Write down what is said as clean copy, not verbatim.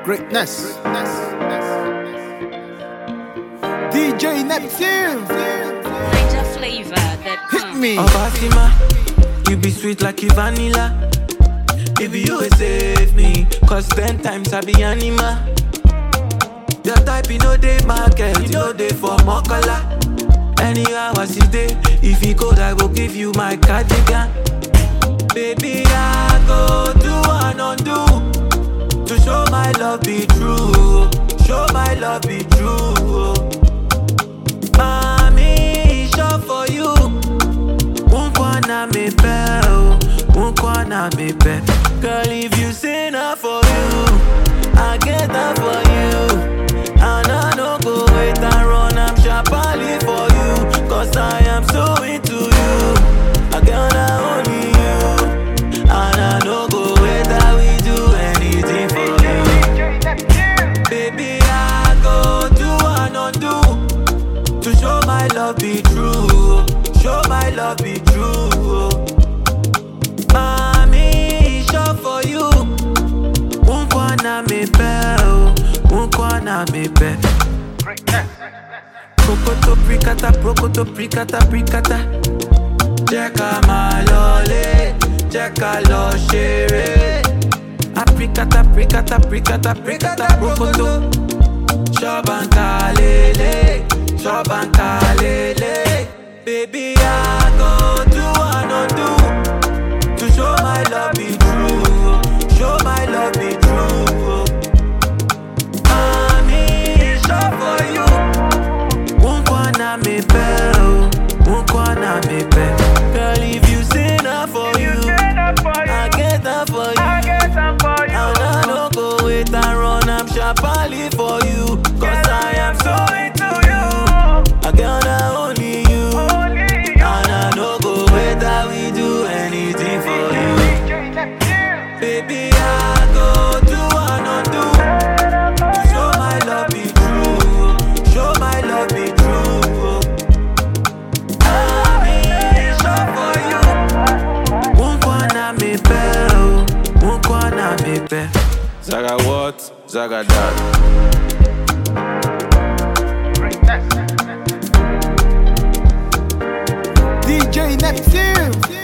Greatness. DJ Neptune. Niger flavor that Hit me. Obasima, you be sweet like a vanilla. If you will save me, cause 10 times I be animal. Your type, you know they market, you know they for more color. Anyhow I see day, if you cold I will give you my cardigan. Baby, I go do and undo to show my love be true, show my love be true. Mommy, sure for you. Unkwana me bell, unkwana me bell. Girl, if you say enough for you, I get that for you. And I no go wait and run, I'm sharply for you. Cause I am so into you, I gotta only you. And I no go wait that we do anything for you. Baby, I go do and undo to show my love be true, show my love be true. Mommy, sure for you. Unkwana me bell, unkwana me bell. Prokoto prikata, prokoto prikata, prikata. Jeka malole, jeka lo shere. Aprikata, prikata, prikata, prikata, prokoto. Shobankalele, shobankalele. Baby, I go do and undo to show my love be true, show my love be true. Mommy, sure for you. Unkwana me bell, unkwana me bell. Girl, if you say enough for you, I get that for you. And I don't go wait and run, I'm sharply for you. Cause I am so into you, I gotta only you. And I don't go wait that we do anything for you. Baby, I go do and undo to show my love be true, show my love be true. I'm sure for you. Unkwana me bell, unkwana me bell. Zaga what? Zaga that. DJ Neptune.